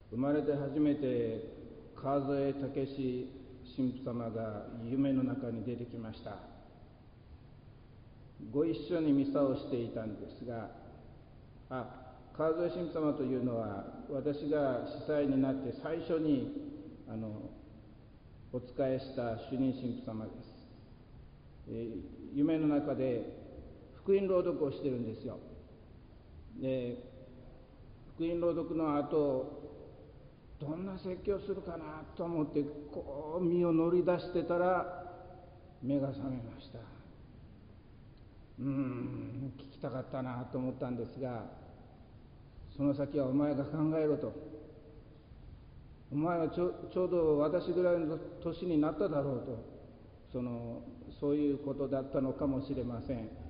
生まれて初めて川添武神父様が夢の中に出てきました。ご一緒にミサをしていたんですが、川添神父様というのは私が司祭になって最初にお仕えした主任神父様です。夢の中で福音朗読をしてるんですよ。で、福音朗読の後、どんな説教するかなと思ってこう身を乗り出してたら目が覚めました。聞きたかったなと思ったんですが、その先はお前が考えろと。お前はちょうど私ぐらいの年になっただろうと、そういうことだったのかもしれません。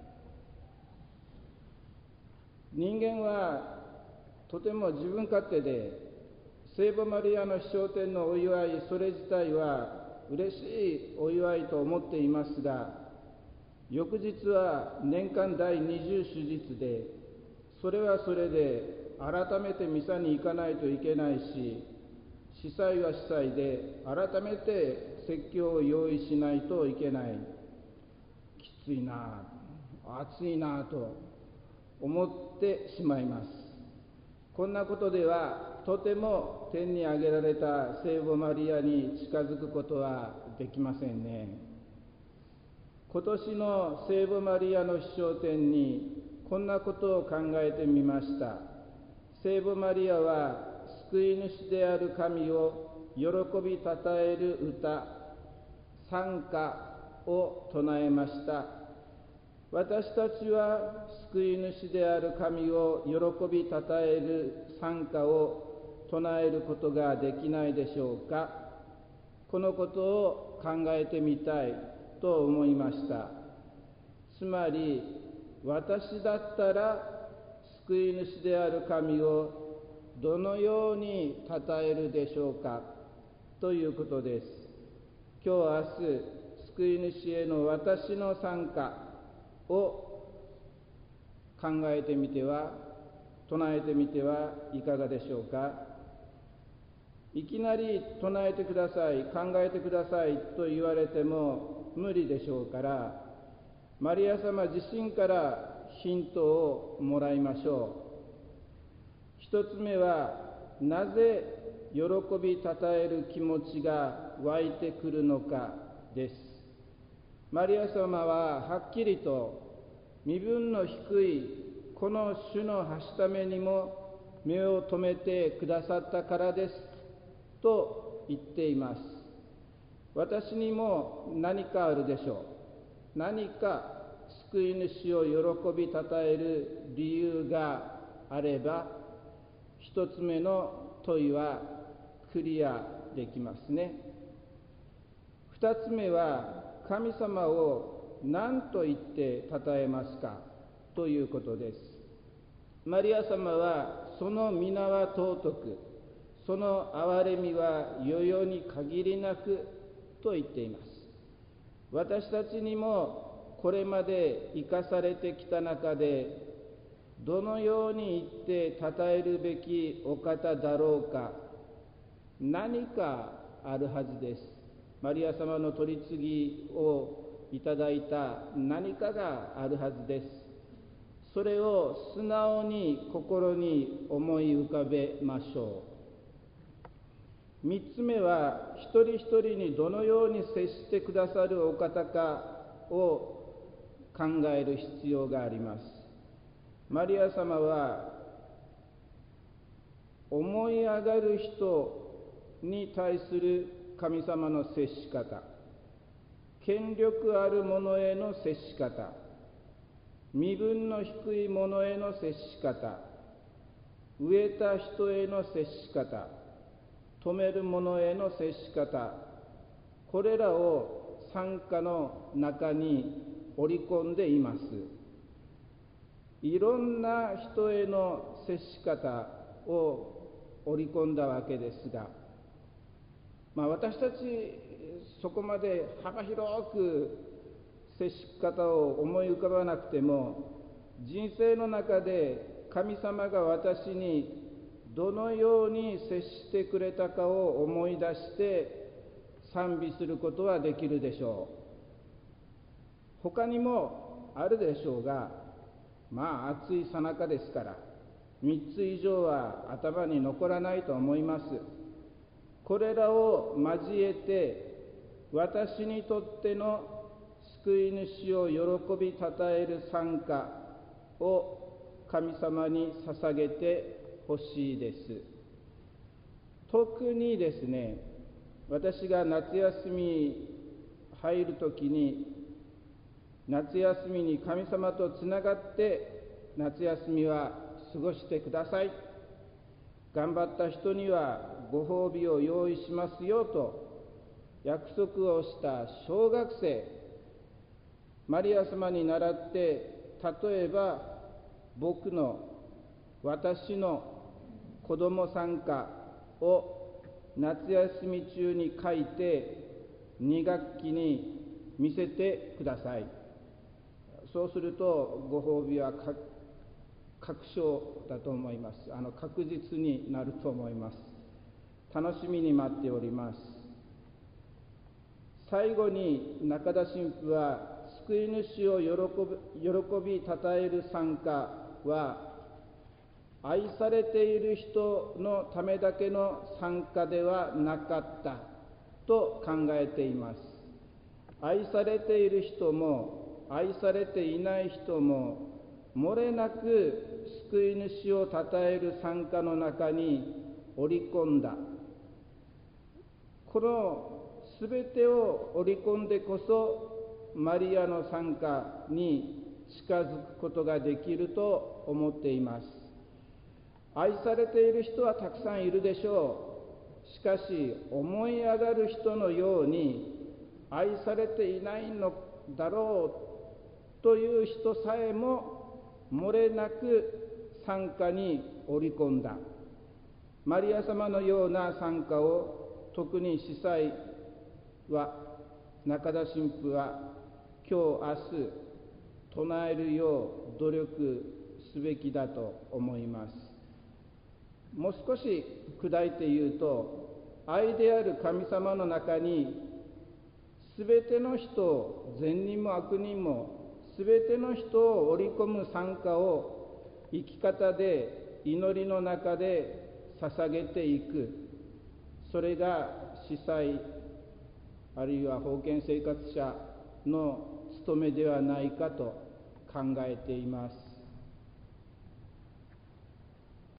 人間はとても自分勝手で、聖母マリアの飛翔天のお祝い、それ自体は嬉しいお祝いと思っていますが、翌日は年間第20主日で、それはそれで改めてミサに行かないといけないし、司祭は司祭で改めて説教を用意しないといけない。きついな、暑いなと思ってしまいます。こんなことではとても天に上げられた聖母マリアに近づくことはできませんね。今年の聖母マリアの飛翔天にこんなことを考えてみました。聖母マリアは救い主である神を喜びたたえる歌、賛歌を唱えました。私たちは救い主である神を喜びたたえる賛歌を唱えることができないでしょうか。このことを考えてみたいと思いました。つまり、私だったら救い主である神をどのようにたたえるでしょうかということです。今日明日、救い主への私の賛歌を考えてみては、唱えてみてはいかがでしょうか。いきなり唱えてください、考えてくださいと言われても無理でしょうから、マリア様自身からヒントをもらいましょう。一つ目は、なぜ喜びたたえる気持ちが湧いてくるのかです。マリア様ははっきりと身分の低いこの主のはしためにも目を留めてくださったからですと言っています。私にも何かあるでしょう。何か救い主を喜びたたえる理由があれば、一つ目の問いはクリアできますね。二つ目は、神様を何と言ってたたえますかということです。マリア様はその皆は尊く、その憐れみは世々に限りなくと言っています。私たちにもこれまで生かされてきた中で、どのように言ってたたえるべきお方だろうか、何かあるはずです。マリア様の取り次ぎをいただいた何かがあるはずです。それを素直に心に思い浮かべましょう。三つ目は、一人一人にどのように接してくださるお方かを考える必要があります。マリア様は思い上がる人に対する神様の接し方、権力ある者への接し方、身分の低い者への接し方、飢えた人への接し方、富める者への接し方、これらを賛歌の中に織り込んでいます。いろんな人への接し方を織り込んだわけですが、私たちそこまで幅広く接し方を思い浮かばなくても、人生の中で神様が私にどのように接してくれたかを思い出して賛美することはできるでしょう。他にもあるでしょうが、暑い最中ですから3つ以上は頭に残らないと思います。これらを交えて、私にとっての救い主を喜びたたえる賛歌を神様に捧げてほしいです。特にですね、私が夏休み入るときに、夏休みに神様とつながって夏休みは過ごしてください、頑張った人にはご褒美を用意しますよと約束をした小学生、マリア様に倣って、例えば私の子供参加を夏休み中に書いて2学期に見せてください。そうするとご褒美は確証だと思います。確実になると思います。楽しみに待っております。最後に中田神父は、救い主を喜びたたえる賛歌は、愛されている人のためだけの賛歌ではなかったと考えています。愛されている人も愛されていない人も漏れなく救い主をたたえる賛歌の中に織り込んだ。このすべてを織り込んでこそマリアの賛歌に近づくことができると思っています。愛されている人はたくさんいるでしょう。しかし思い上がる人のように愛されていないのだろうという人さえも漏れなく賛歌に織り込んだ。マリア様のような賛歌を、特に司祭は中田神父は今日明日唱えるよう努力すべきだと思います。もう少し砕いて言うと、愛である神様の中にすべての人を、善人も悪人もすべての人を織り込む賛歌を生き方で、祈りの中で捧げていく。それが司祭あるいは封建生活者の務めではないかと考えています。